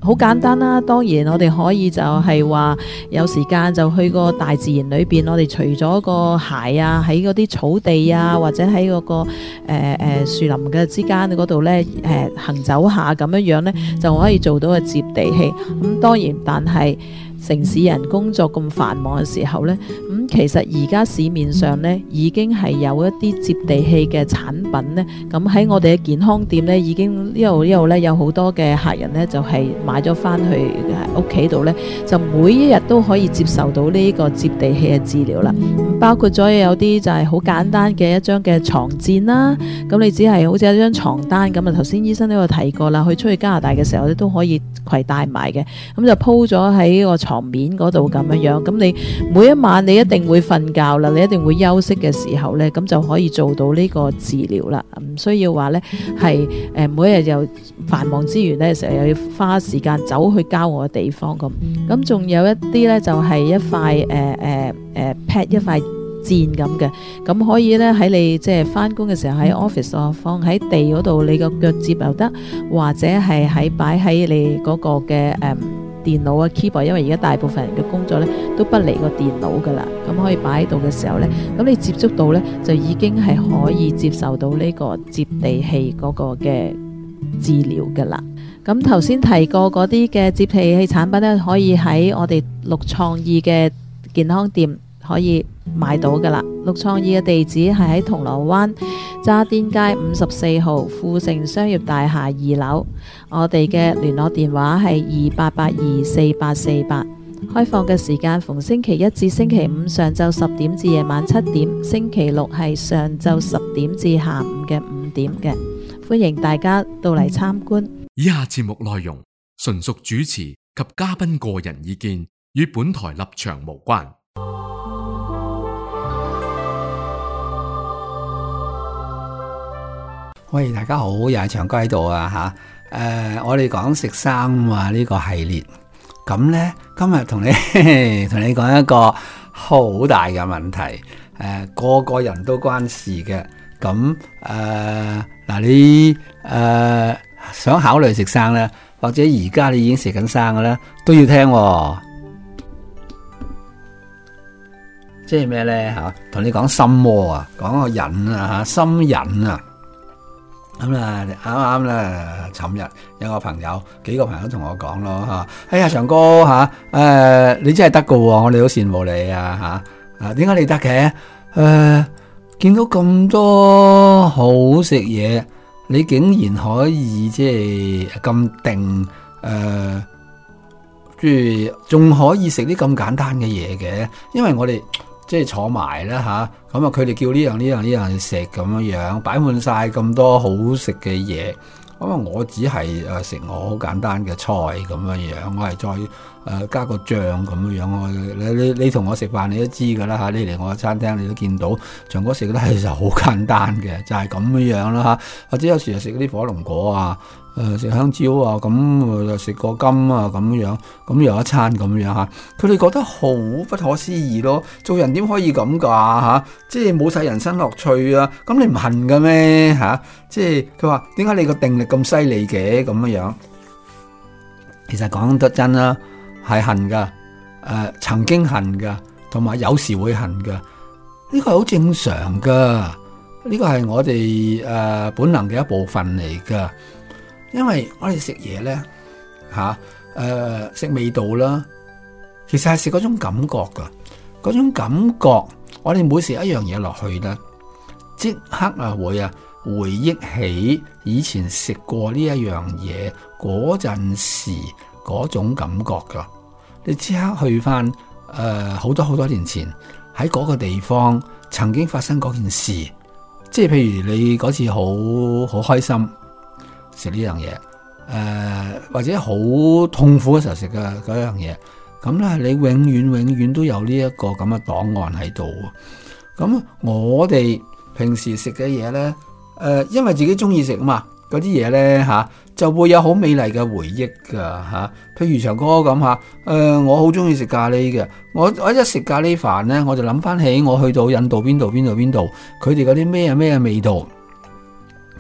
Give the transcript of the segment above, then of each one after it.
好簡單啦，當然我哋可以就係話有時間就去個大自然裏邊，我哋除咗個鞋啊，喺嗰啲草地啊，或者喺嗰個樹林嘅之間嗰度呢，行走下咁樣呢，就可以做到個接地氣。咁當然，但係城市人工作咁繁忙嘅時候呢，其實而家市面上呢已經係有一啲接地氣嘅產品呢。咁喺我哋嘅健康店呢，已經一路呢有好多嘅客人呢，就係買咗翻去屋企度呢，就每一日都可以接受到呢個接地氣嘅治療啦。包括咗有啲就係好簡單嘅一張嘅床墊啦，咁你只係好似一張床單咁啊。頭先醫生都有提過啦，去出去加拿大嘅時候咧都可以攜帶埋嘅，咁就鋪咗喺個床面嗰度咁樣，咁你每一晚你一定會瞓覺啦，你一定會休息嘅時候呢，咁就可以做到呢個治療啦，唔需要話呢係每一日又繁忙之餘呢，成日又要花時間走去郊外嘅地方咁仲有一啲呢，就係一塊pad 一塊墊咁嘅，咁可以咧喺你即係翻工嘅時候喺 office 啊，放喺地嗰度，你個腳接又得，或者係擺喺你嗰個嘅電腦啊 keyboard， 因為而家大部分人嘅工作咧都不離個電腦噶啦，咁可以擺喺度嘅時候咧，咁你接觸到咧就已經係可以接受到呢個接地氣嗰個嘅治療噶啦。咁頭先提過嗰啲嘅接地氣產品咧，可以喺我哋綠創意嘅健康店可以買到噶啦。綠創意嘅地址係喺銅鑼灣渣甸街54號富盛商業大廈2樓，我哋嘅聯絡電話係28824848，開放嘅時間逢星期一至星期五上晝10點至夜晚7點，星期六係上晝10點至下午嘅5點嘅，歡迎大家到嚟參觀。 以下節目內容純屬主持及嘉賓個人意見，與本台立場無關。 喂，大家好，又係長哥喺度啊吓。我哋講食生啊呢個系列，咁呢，今日同你講一個好大嘅問題，個個人都關事嘅。咁嗱，你想考慮食生呢，或者而家你已經食緊生嘅呢，都要聽喎。即係咩呢吓？同你講心魔啊，講個癮啊吓，心癮啊。咁啦，啱啱啦，尋日有個朋友，幾個朋友同我講咯吓，哎呀，長哥吓，你真係得噶，我哋好羨慕你啊吓，點解你得嘅？見到咁多好食嘢，你竟然可以即係咁定，即係仲可以食啲咁簡單嘅嘢嘅，因為我哋。即係坐埋啦吓，咁啊佢哋叫呢樣食咁樣，擺滿晒咁多好食嘅嘢，咁啊我只係食我好簡單嘅菜咁樣，我係再加個醬咁樣，你同我食飯你都知噶啦吓，你嚟我嘅餐廳你都見到，長哥食嘅都係就好簡單嘅，就係咁樣啦吓，或者有時就食啲火龍果啊。食香蕉啊，咁就食個金啊，咁樣，咁又一餐咁樣吓，佢哋覺得好不可思議咯。做人點可以咁噶吓？即係冇晒人生樂趣啊！咁你唔恨嘅咩吓？即係佢話點解你個定力咁犀利嘅咁樣？其實講得真啦，係恨噶，曾經恨噶，同埋有時會恨噶，呢個係好正常噶，呢個係我哋本能嘅一部分嚟噶。因為我哋食嘢咧，食味道啦，其實係食嗰種感覺噶，嗰種感覺，我哋每食一樣嘢落去咧，即刻會回憶起以前食過呢一樣嘢嗰陣時嗰種感覺噶，你即刻去翻好多年前喺嗰個地方曾經發生嗰件事，即係譬如你嗰次好開心。食呢樣嘢，或者好痛苦嘅時候食嘅嗰樣嘢，咁咧你永遠都有呢一個咁嘅檔案喺度。咁我哋平時食嘅嘢咧，因為自己中意食啊嘛，嗰啲嘢咧吓就會有好美麗嘅回憶噶吓。譬如長哥咁吓，我好中意食咖喱嘅，我一食咖喱飯咧，我就諗翻起我去到印度邊度，佢哋嗰啲咩味道。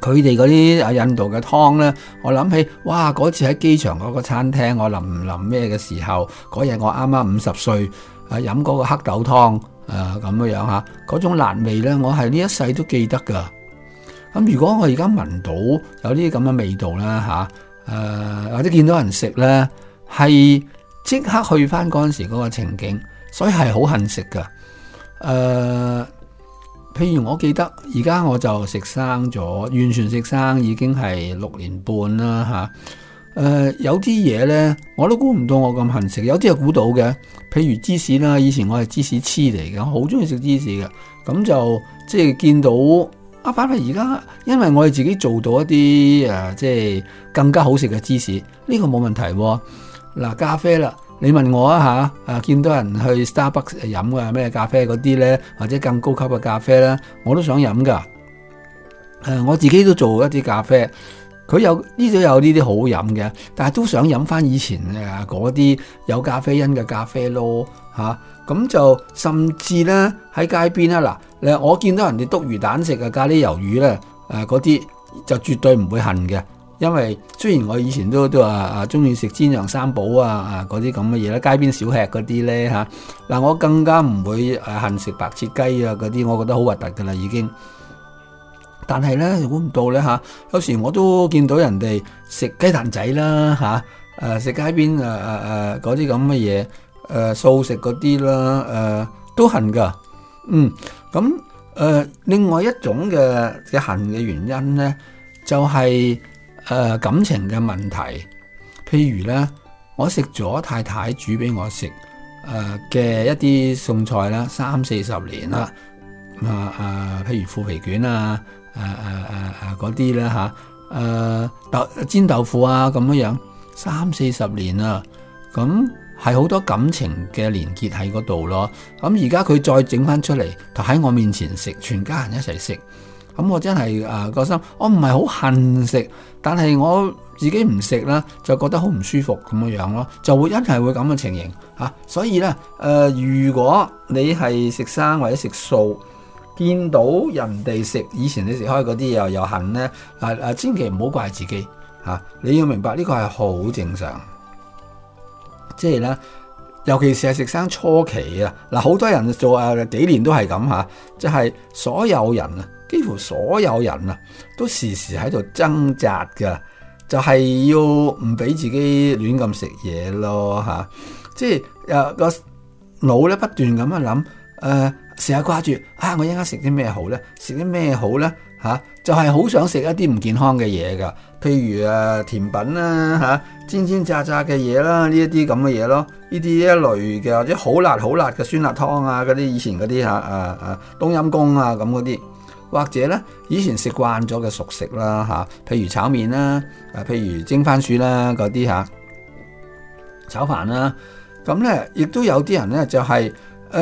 佢哋嗰啲印度嘅湯呢，我諗起，哇！嗰次喺機場嗰個餐廳，我臨咩嘅時候，嗰日我啱啱50歲，飲嗰個黑豆湯，咁樣嚇，嗰種辣味呢，我係呢一世都記得㗎。咁如果我而家聞到有啲咁嘅味道啦或者見到人食呢，係即刻去翻嗰陣時嗰個情景，所以係好恨食㗎。譬如我記得而家我就食生咗，完全食生已經係6年半啦有啲嘢呢，我都估唔到我咁恨食，有啲係估到嘅。譬如芝士啦，以前我係芝士痴嚟嘅，好中意食芝士嘅。咁就即係見到反而而家，因為我哋自己做到一啲即係更加好食嘅芝士，呢個冇問題喎。嗱，咖啡啦。你問我見到人去 Starbucks 飲嘅咩咖啡嗰啲呢，或者更高級嘅咖啡呢，我都想飲噶。我自己都做一啲咖啡，佢有呢度有呢啲好飲嘅，但係都想飲翻以前嗰啲有咖啡因嘅咖啡咯咁就甚至呢，喺街邊嗱，我見到人哋篤魚蛋食咖喱魷魚呢，嗰啲就絕對唔會恨嘅。因為雖然我以前都話中意食煎釀三寶嗰啲咁嘅嘢啦，街邊小吃嗰啲咧嗱，我更加唔會恨食白切雞嗰啲，我覺得好核突噶啦已經。但係咧估唔到咧有時我都見到人哋食雞蛋仔啦食街邊嗰啲咁嘅嘢素食嗰啲啦都恨噶。咁另外一種嘅恨嘅原因咧就係感情嘅問題，譬如咧，我食咗太太煮俾我食嘅一啲餸菜啦，30-40年啦，譬如腐皮卷嗰啲啦煎豆腐咁樣30-40年啦，咁係好多感情嘅連結喺嗰度咯。咁而家佢再整翻出嚟，就喺我面前食，全家人一齊食。咁我真係個心，我唔係好恨食，但係我自己唔食啦，就覺得好唔舒服咁樣咯，就會一係會咁嘅情形所以咧，如果你係食生或者食素，見到人哋食以前你食開嗰啲又恨咧，千祈唔好怪自己你要明白呢個係好正常，即係咧。尤其是係食生初期好多人做幾年都係咁即係所有人幾乎所有人都時時喺度掙扎㗎，就係要唔俾自己亂咁食嘢咯即係個腦咧不斷咁樣諗成日掛住我應該食啲咩好咧？食啲咩好咧？就係好想食一啲唔健康嘅嘢㗎，譬如甜品啦煎炸嘅嘢啦，呢一啲咁嘅嘢咯，呢啲一類嘅或者好辣嘅酸辣湯嗰啲以前嗰啲冬陰功咁嗰啲，或者咧以前食慣咗嘅熟食啦譬如炒麵啦，譬如蒸番薯啦嗰啲炒飯啦，咁咧亦都有啲人咧就係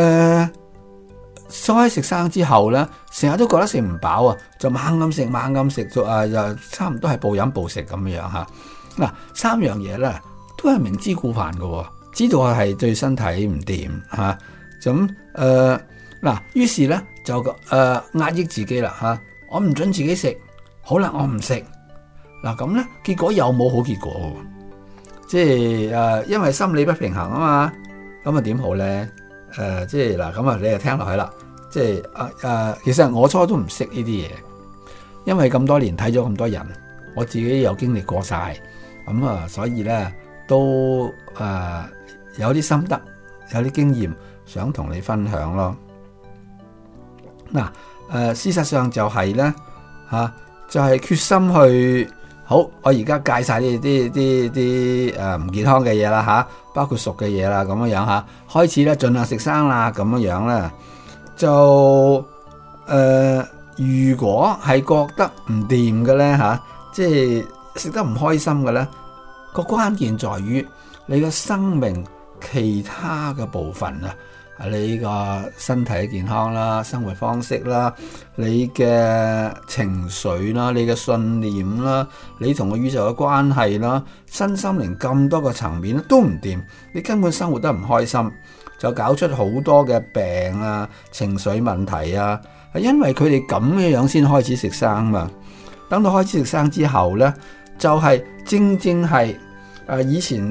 開食生之後咧，成日都覺得食唔飽就猛咁食，又差唔多係暴飲暴食咁樣嗱，3樣嘢咧都係明知故犯嘅，知道係對身體唔掂咁於是咧就壓抑自己啦我唔准自己食，好啦，我唔食嗱，咁咧結果有冇好結果喎？即係因為心理不平衡嘛，咁點好咧？即係嗱，咁你就聽落去啦。即係其實我初都唔識呢啲嘢，因為咁多年睇咗咁多人，我自己有經歷過晒，咁所以咧都有啲心得，有啲經驗想同你分享咯。嗱，事實上就係咧就係決心去好，我而家戒晒呢啲唔健康嘅嘢啦包括熟嘅嘢啦咁樣開始咧盡量食生啦咁樣咧，就如果係覺得唔掂嘅咧即係食得唔開心嘅咧，個關鍵在於你嘅生命其他嘅部分你個身體健康啦、生活方式啦、你嘅情緒啦、你嘅信念啦、你同個宇宙嘅關係啦、身心靈咁多個層面都唔掂，你根本生活得唔開心，就搞出好多嘅病情緒問題因為佢哋咁樣先開始食生嘛。 等到開始食生之後咧，就係正係以前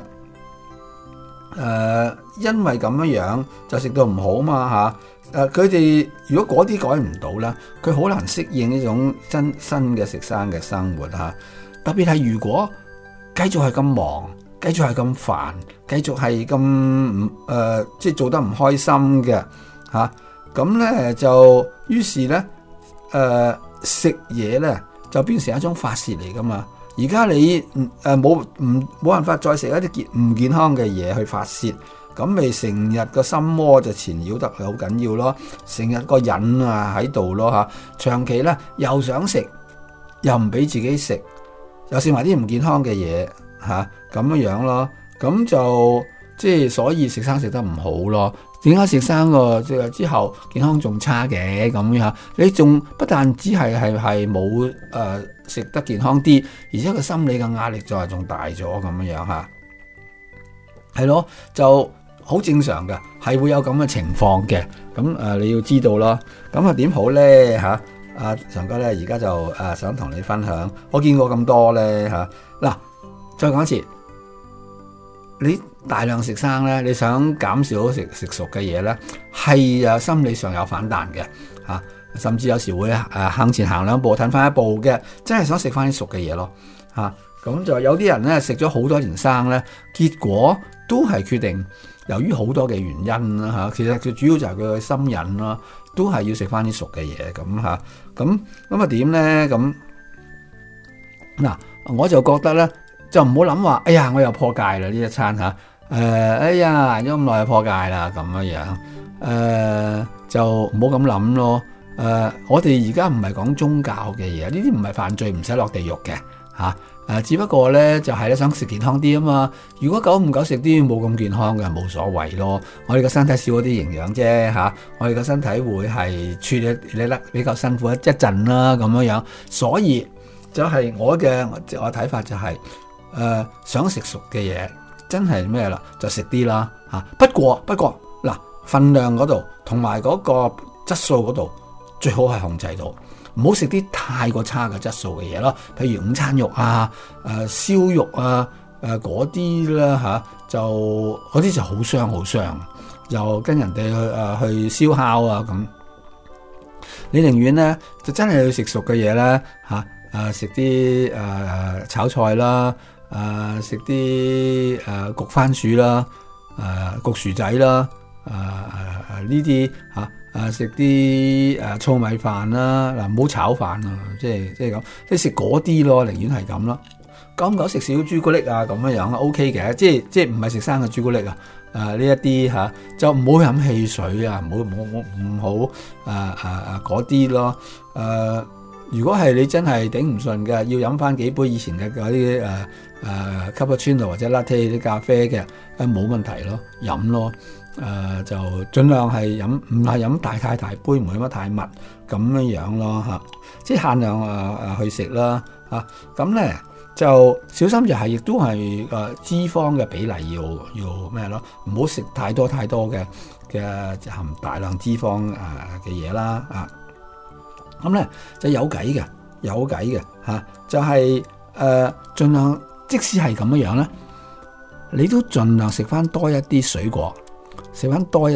因為咁樣就食到唔好嘛嚇。佢哋如果嗰啲改唔到咧，佢好難適應呢種新嘅食生嘅生活嚇。特別係如果繼續係咁忙，繼續係咁煩，繼續係咁即係做得唔開心嘅嚇，咁咧就於是咧食嘢咧就變成一種發泄嚟噶嘛。而家你冇辦法再食一啲唔健康嘅嘢去發泄，咁咪成日個心魔就纏繞得好緊要咯，成日個癮啊喺度咯嚇，長期咧又想食，又唔俾自己食，又食埋啲唔健康嘅嘢嚇，咁樣咯，咁就即係所以食生食得唔好咯。點解食生之後健康仲差嘅咁樣？你仲不但只係冇食得健康啲，而且個心理嘅壓力就係仲大咗咁樣嚇，係咯，就好正常嘅，係會有咁嘅情況嘅。咁你要知道咯。咁點好咧嚇？阿常哥咧而家就想同你分享，我見過咁多咧嚇。嗱，再講一次。你大量食生咧，你想減少食熟嘅嘢咧，係心理上有反彈嘅嚇，甚至有時會向前行兩步，褪翻一步嘅，真係想食翻啲熟嘅嘢咯嚇。咁就有啲人咧食咗好多年生咧，結果都係決定由於好多嘅原因啦嚇。其實最主要就係佢嘅心癮啦，都係要食翻啲熟嘅嘢咁嚇。咁點咧？咁嗱，我就覺得咧。就唔好諗話，哎呀，我又破戒啦呢一餐嚇，哎呀，咗咁耐又破戒啦咁樣，就唔好咁諗咯。我哋而家唔係講宗教嘅嘢，呢啲唔係犯罪，唔使落地獄嘅嚇。只不過咧就係咧想食健康啲啊嘛。如果久唔久食啲冇咁健康嘅，冇所謂咯。我哋個身體少咗啲營養啫嚇，我哋個身體會係處理得比較辛苦一陣啦咁樣。所以就係我睇法就係。想食熟嘅嘢真係咩啦？就食啲啦嚇。不過嗱，份量嗰度同埋嗰個質素嗰度最好係控制到，唔好食啲太過差嘅質素嘅嘢咯。譬如午餐肉啊、燒肉啊、嗰啲啦嚇，就嗰啲就好傷，又跟人哋去燒烤啊咁。你寧願咧就真係要食熟嘅嘢咧嚇，食啲炒菜啦。食啲焗番薯啦，焗薯仔啦，呢啲食啲糙米飯啦，嗱唔好炒飯啊，即係咁，即係食嗰啲咯，寧願係咁咯。久唔久食少朱古力啊，咁樣 OK 嘅，即係唔係食生嘅朱古力啊？呢一啲就唔好飲汽水啊，唔好嗰啲咯。如果係你真係頂唔順嘅，要飲翻幾杯以前嘅嗰啲cappuccino 或者 latte 啲咖啡嘅，冇問題咯，飲咯。就盡量係飲，唔係飲太大杯，唔會飲得太密咁樣咯嚇。即係限量去食啦嚇。咁咧就小心就係，亦都係脂肪嘅比例要咩咯？唔好食太多嘅含大量脂肪嘅嘢啦啊！咁咧就有計嘅嚇，就係盡量，即使係咁樣咧，你都盡量食翻多一啲水果，嚇，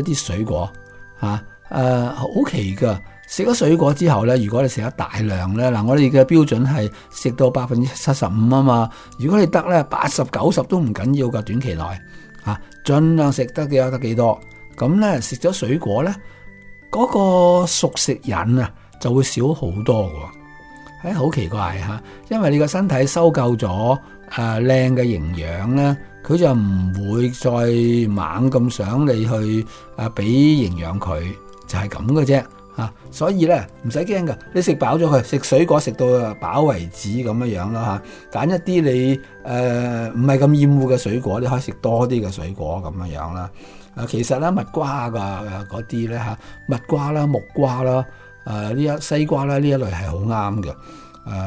好奇噶！食咗水果之後咧，如果你食得大量咧，嗱，我哋嘅標準係食到75%啊嘛。如果你得咧80、90都唔緊要噶，短期內嚇，盡量食得幾多。咁咧食咗水果咧，嗰個熟食癮啊就會少好多喎。好奇怪嚇，因為你個身體收夠咗靚嘅營養咧，佢就唔會再猛咁想你去俾營養佢，就係咁嘅啫嚇。所以咧唔使驚㗎，你食飽咗佢，食水果食到飽為止咁樣啦嚇。揀一啲你唔係咁厭惡嘅水果，你可以食多啲嘅水果咁樣啦。其實咧蜜瓜嗰啲咧嚇，蜜瓜啦、木瓜啦。西瓜啦，呢一類係好啱嘅。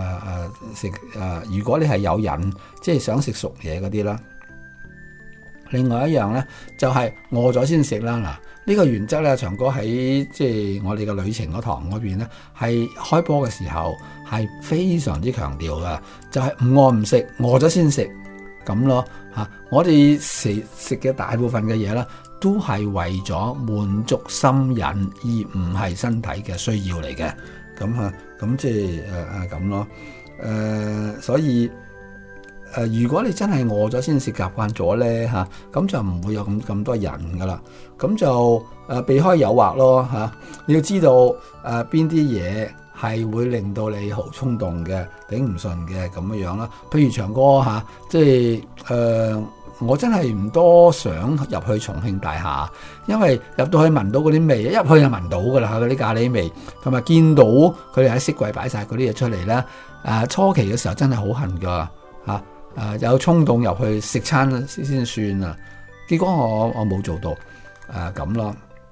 如果你係有癮，即係想食熟嘢嗰啲啦， 另外一樣咧就係餓咗先食啦。嗱，呢個原則咧，長哥喺即係我哋嘅旅程嗰堂嗰邊咧，係開波嘅時候係非常之強調嘅，就係唔餓唔食，餓咗先食咁咯嚇。我哋食嘅大部分嘅嘢咧，都係為咗滿足心癮，而唔係身體嘅需要嚟嘅。咁嚇，咁即係咁咯。所以如果你真係餓咗先食習慣咗咧嚇，咁就唔會有咁多人噶啦。咁就避開誘惑咯嚇。你要知道邊啲嘢係會令到你好衝動嘅、頂唔順嘅咁樣啦。譬如長哥嚇，即係我真係唔多想入去重慶大廈，因為入到去聞到嗰啲味，一入去就聞到噶啦嗰啲咖喱味，同埋見到佢哋喺飾櫃擺晒嗰啲嘢出嚟咧。初期嘅時候真係好恨噶嚇。有衝動入去食餐先算啊，結果我冇做到咁咯。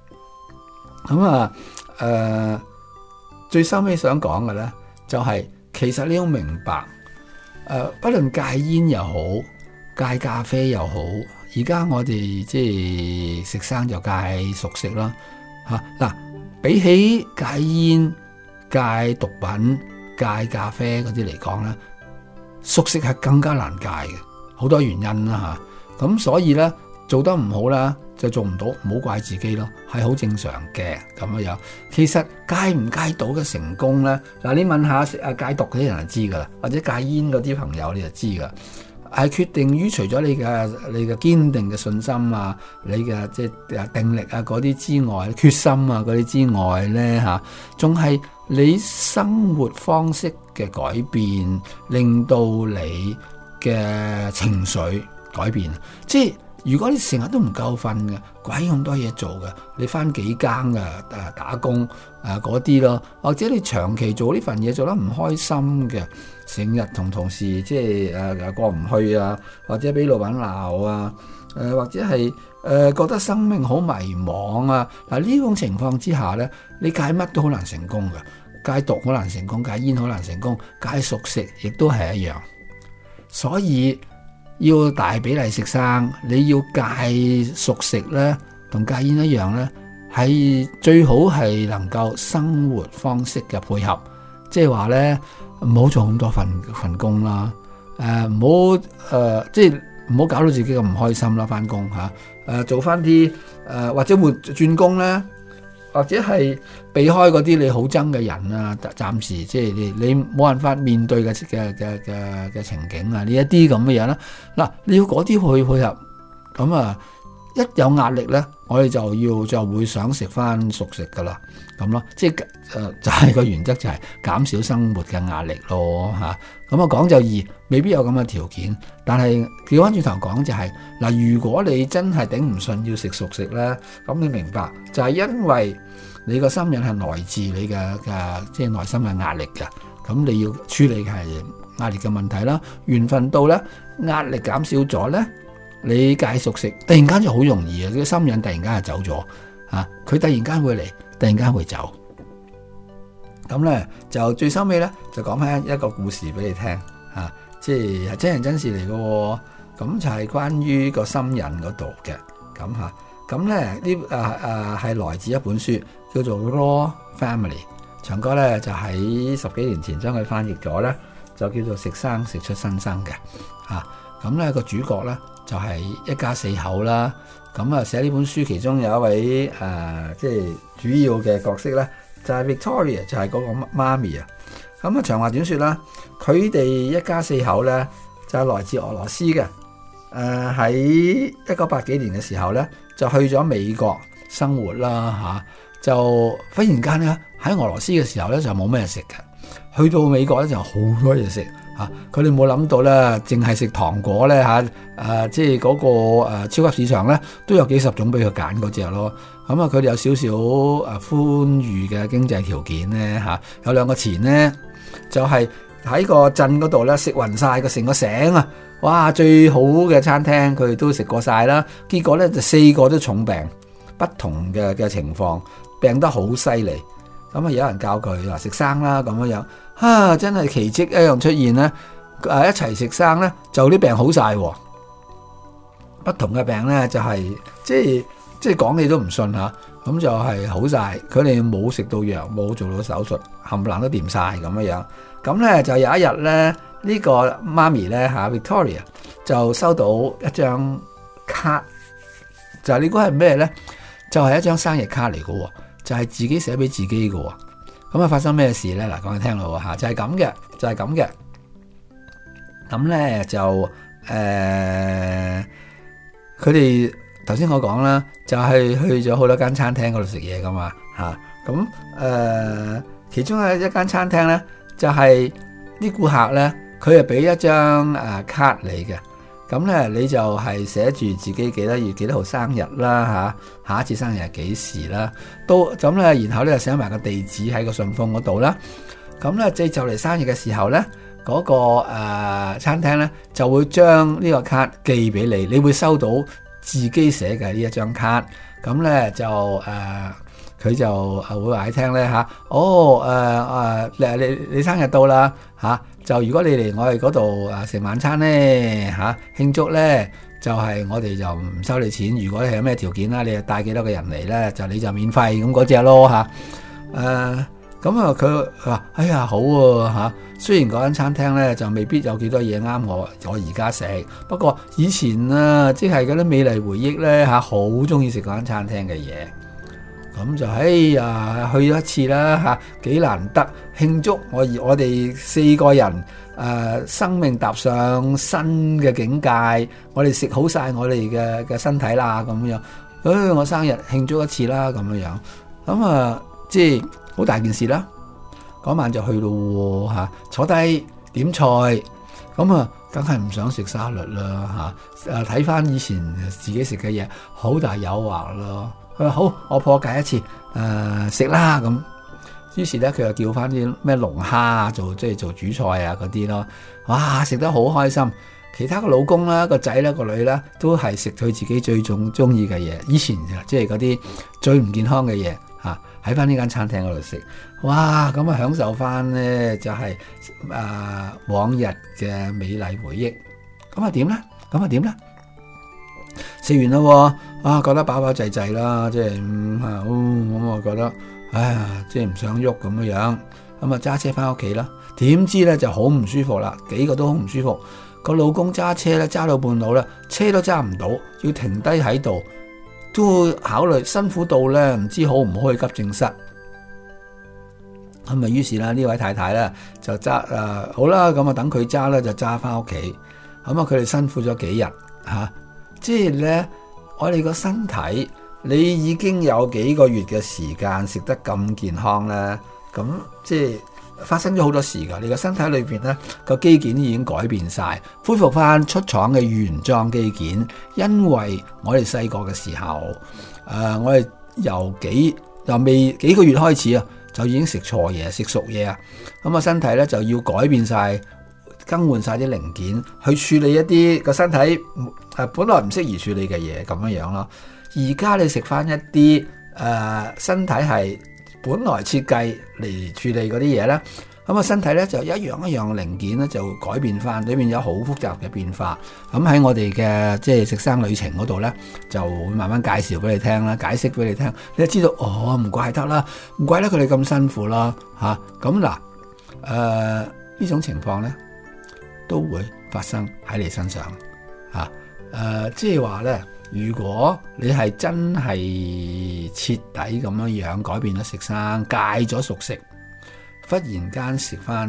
咁最收尾想講嘅咧，就係其實你要明白，不論戒煙又好，戒咖啡又好，而家我哋即係食生就戒熟食啦嚇。嗱，比起戒煙、戒毒品、戒咖啡嗰啲嚟講咧，熟食係更加難戒嘅，好多原因啦嚇。咁所以咧，做得唔好啦，就做唔到，唔好怪自己咯，係好正常嘅咁樣。其實戒唔戒到嘅成功咧，嗱，你問下戒毒嗰啲人就知噶啦，或者戒煙嗰啲朋友你就知噶，係決定於除咗你嘅堅定嘅信心啊，你嘅即係定力啊嗰啲之外，決心啊嗰啲之外咧嚇，仲係你生活方式嘅改變，令到你嘅情緒改變。即係如果你成日都唔夠瞓嘅，鬼咁多嘢做嘅，你返幾更嘅打工嗰啲咯，或者你長期做呢份嘢做得唔開心嘅，成日同同事即係過唔去啊，或者俾老闆鬧啊，或者係覺得生命好迷茫啊。嗱，呢種情況之下咧，你戒乜都好難成功嘅。戒毒好難成功，戒煙好難成功，戒熟食亦都係一樣。所以要大比例食生，你要戒熟食咧，同戒煙一樣咧，係最好係能夠生活方式嘅配合。即係話咧，唔好做咁多份工啦，唔好即係唔好搞到自己咁唔開心啦，返工嚇，做返啲或者換轉工咧。或者係避開嗰啲你好憎嘅人啊，暫時即係你冇辦法面對嘅情景啊，呢一啲咁嘅嘢啦。嗱，你要嗰啲去配合，咁一有壓力咧，我哋就會想食翻熟食噶啦，咁咯，即係就係個原則就係減少生活嘅壓力咯嚇。咁講就易，未必有咁嘅條件，但係調翻轉頭講就係嗱，如果你真係頂唔順要食熟食咧，咁你明白就係因為你個心癮係來自你嘅即係內心嘅壓力嘅，咁你要處理嘅係壓力嘅問題啦。緣分到咧，壓力減少咗咧，你戒熟食突然間就好容易啊！啲心癮突然間就走咗啊，佢突然間會嚟，突然間會走。咁咧就最收尾咧就講翻一個故事俾你聽嚇，即係真人真事嚟嘅喎。咁就係關於個心癮嗰度嘅咁嚇。咁咧呢係來自一本書叫做《Raw Family》，長哥咧就喺10幾年前將佢翻譯咗咧，就叫做食生食出新生嘅嚇。咁咧個主角咧就係一家4口啦。咁寫呢本書其中有一位即係主要嘅角色咧，就係 Victoria， 就係嗰個媽咪啊。咁長話短說啦，佢哋一家4口咧就係來自俄羅斯嘅。喺1980幾年嘅時候咧，就去咗美國生活啦嚇。就忽然間咧喺俄羅斯嘅時候咧就冇咩食嘅，去到美國咧就好多嘢食嚇。佢哋冇諗到咧，淨係食糖果咧即係嗰個超級市場咧都有幾十種俾佢揀嗰隻咯。咁佢哋有少少寬裕嘅經濟條件咧嚇，有2個錢咧就係喺個鎮嗰度咧食勻晒個成個省啊！哇，最好嘅餐廳佢哋都食過晒啦。結果咧就4個都重病，不同嘅情況，病得好犀利。咁有人教佢話食生啦咁樣，真係奇蹟一樣出現咧。一齊食生咧就啲病好晒喎。 不同嘅病咧就係、即係講你都唔信嚇，咁就係好晒。佢哋冇食到藥，冇做到手術，冚唪唥都掂晒咁樣。咁咧就有一日咧，呢個媽咪咧Victoria 就收到一張卡，就係你估係咩咧？就係一張生日卡嚟嘅，就係自己寫俾自己嘅。咁啊發生咩事咧？嗱，講你聽咯嚇，就係咁嘅，就係咁嘅。咁咧就佢哋頭先我講啦，就係去咗好多間餐廳嗰度食嘢噶嘛嚇。咁其中一間餐廳咧，就係啲顧客咧，佢係俾一張卡你嘅。咁咧你就係寫住自己幾多月幾多號生日啦嚇，下一次生日係幾時啦，都咁咧，然後咧就寫埋個地址喺個信封嗰度啦。咁咧即係就嚟生日嘅時候咧，嗰個餐廳咧就會將呢個卡寄俾你，你會收到自己寫嘅呢一張卡。咁咧就佢就會話你聽咧嚇，你生日到啦嚇。就如果你嚟我哋嗰度食晚餐咧嚇，慶祝咧，就係我哋就唔收你錢。如果你係有咩條件啦，你係帶幾多個人嚟咧，就你就免費咁嗰隻咯嚇。咁佢話：哎呀好喎嚇，雖然嗰間餐廳咧就未必有幾多嘢啱我而家食，不過以前即係嗰啲美麗回憶咧嚇，好中意食嗰間餐廳嘅嘢。咁就去咗一次啦嚇，幾難得慶祝我哋4個人生命踏上新嘅境界，我哋食好晒我哋嘅身體啦咁樣。我生日慶祝一次啦咁樣。咁即係好大件事啦。嗰晚就去咯嚇，坐低點菜，咁梗係唔想食沙律啦嚇。睇翻以前自己食嘅嘢，好大誘惑咯。佢話好，我破解一次，食啦咁。於是咧，佢又叫翻啲咩龍蝦做主菜啊嗰啲咯。哇，食得好開心。其他個老公啦、個仔啦、個女啦，都係食佢自己最中意嘅嘢。以前即係嗰啲最唔健康嘅嘢嚇，喺翻呢間餐廳嗰度食。哇，咁享受翻咧就係往日嘅美麗回憶。咁點咧？食完啦，覺得飽飽滯滯啦，即係咁我覺得，哎呀，即係唔想喐咁樣，咁揸車翻屋企啦。點知咧就好唔舒服啦，幾個都好唔舒服。個老公揸車咧揸到半路咧，車都揸唔到，要停低喺度，都考慮辛苦到咧，唔知好唔好去急症室。咁於是啦，呢位太太咧就揸好啦，咁等佢揸咧就揸翻屋企。咁佢哋辛苦咗幾日嚇。即係咧，我哋個身體，你已經有幾個月嘅時間食得咁健康咧，咁即係發生咗好多事㗎。你個身體裏邊咧個機件已經改變晒，恢復翻出廠嘅原裝機件。因為我哋細個嘅時候，我哋由未幾個月開始就已經食錯嘢、食熟嘢啊，咁身體咧就要改變晒。更換晒啲零件去處理一啲個身體本來唔適宜處理嘅嘢咁樣咯。而家你食翻一啲身體係本來設計嚟處理嗰啲嘢咧，咁身體咧就一樣零件咧就改變翻，裏面有好複雜嘅變化。咁喺我哋嘅即係食生旅程嗰度咧，就會慢慢介紹俾你聽啦，解釋俾你聽，你就知道唔怪得啦，唔怪得佢哋咁辛苦啦嚇。咁嗱呢種情況咧，都會發生喺你身上嚇，即係話咧，如果你係真係徹底咁樣改變咗食生，戒咗熟食，忽然間食翻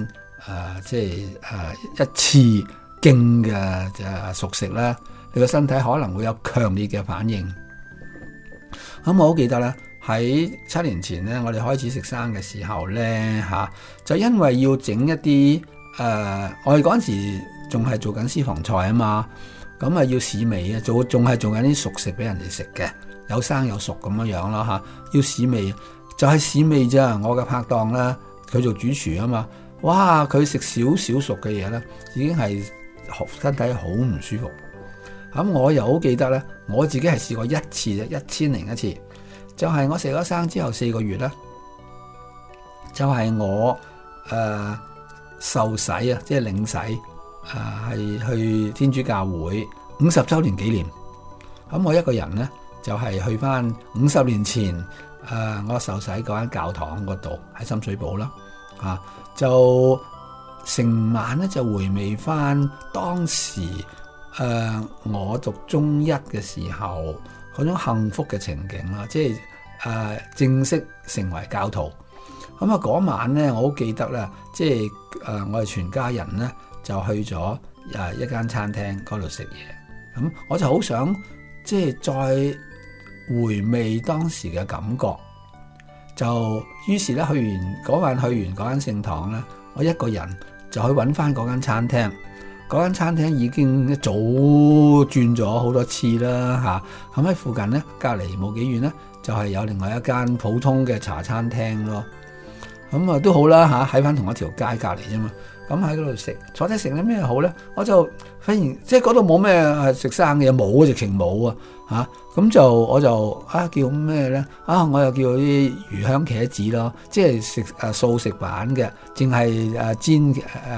一次勁嘅熟食咧，你個身體可能會有強烈嘅反應。咁我好記得咧，喺7年前咧，我哋開始食生嘅時候咧就因為要整一啲。我哋嗰陣時仲係做緊私房菜啊嘛，咁要試味啊，仲係做緊啲熟食俾人哋食嘅，有生有熟咁樣咯嚇，要試味就係試味咋。我嘅拍檔咧，佢做主廚啊嘛，哇！佢食少熟嘅嘢咧，已經係身體好唔舒服。咁我又好記得咧，我自己係試過一次啫，1001次，就係我食咗生之後4個月咧，就係我受洗即係領洗，係去天主教會50週年紀念咁我一個人咧就係去翻50年前我受洗嗰間教堂嗰度喺深水埗啦，就成晚咧就回味翻當時我讀中一嘅時候嗰種幸福嘅情景啦，即係正式成為教徒。咁嗰晚咧我好記得啦，即係我哋全家人咧就去咗一間餐廳嗰度食嘢。咁我就好想即係再回味當時嘅感覺，就於是咧去完嗰間聖堂咧，我一個人就去揾翻嗰間餐廳。嗰間餐廳已經一早轉咗好多次啦嚇。咁喺附近咧，隔離冇幾遠咧，就係有另外一間普通嘅茶餐廳咯。咁都好啦嚇，喺翻同一條街隔離啫嘛。咁喺嗰度食，坐低食啲咩好咧？我就忽然即係嗰度冇咩食生嘅，冇直情冇啊嚇。咁我就叫咩咧？我又叫啲魚香茄子咯，即係食素食版嘅，淨係煎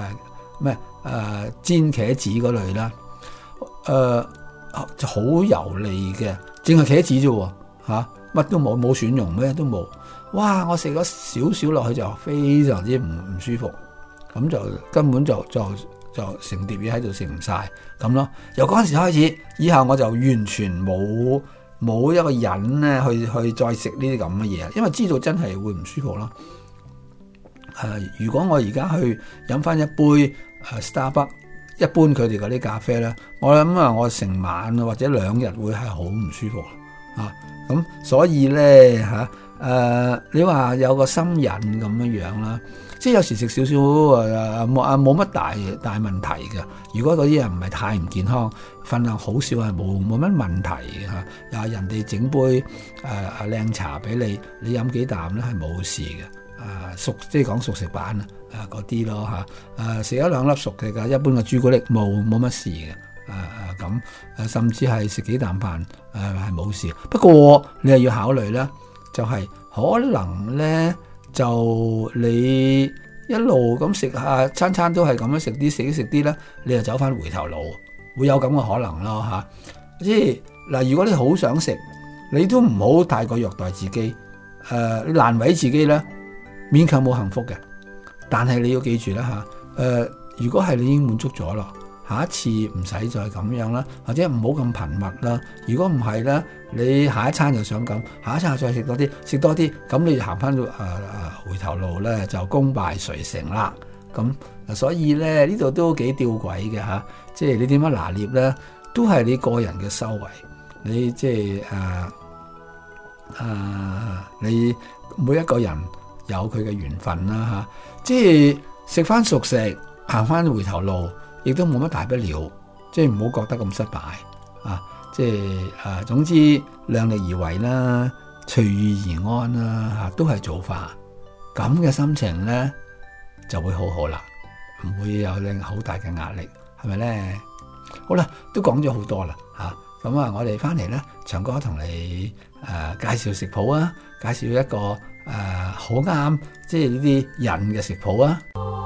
煎茄子嗰類啦。就好油膩嘅，淨係茄子啫喎嚇，乜都冇蒜蓉，咩都冇。哇！我食咗少少落去就非常之唔舒服。咁就根本就成碟嘢喺度食唔晒咁咯。由嗰陣時開始，以後我就完全冇一個人咧去再食呢啲咁嘅嘢，因為知道真係會唔舒服咯。如果我而家去飲翻一杯Starbucks，一般佢哋嗰啲咖啡咧，我諗我成晚或者2日會係好唔舒服咁所以咧你話有個心癮咁樣啦。即係有時食少少冇乜大問題嘅。如果嗰啲人唔係太唔健康，份量好少係冇乜問題嘅嚇。又人哋整杯靚茶俾你，你飲幾啖咧係冇事嘅。即係講熟食版嗰啲咯嚇。食1-2粒熟嘅，一般嘅朱古力冇乜事嘅。咁甚至係食幾啖飯係冇事。不過你係要考慮咧，就係可能咧。就你一路咁食下，餐都係咁樣食啲咧，你就走翻回頭路，會有咁嘅可能咯嚇。即係嗱，如果你好想食，你都唔好太過虐待自己，你難為自己咧，勉強冇幸福嘅。但係你要記住啦嚇，如果係你已經滿足咗咯，下一次唔使再咁樣啦，或者唔好咁頻密啦。如果唔係咧，你下一餐就想咁，下一餐再食多啲，咁你行翻到回頭路咧，就功敗垂成啦。咁所以咧呢度都幾吊詭嘅嚇，即係你點樣拿捏咧，都係你個人嘅修為。你即係你每一個人有佢嘅緣分啦嚇，即係食翻熟食，行翻回頭路，亦都冇乜大不了，即係唔好覺得咁失敗即係總之量力而為啦，隨遇而安啦都係做法。咁嘅心情咧就會好好啦，唔會有令好大嘅壓力，係咪咧？好啦，都講咗好多啦咁我哋翻嚟咧，長哥同你介紹食譜啊，介紹一個好啱即係呢啲人嘅食譜啊。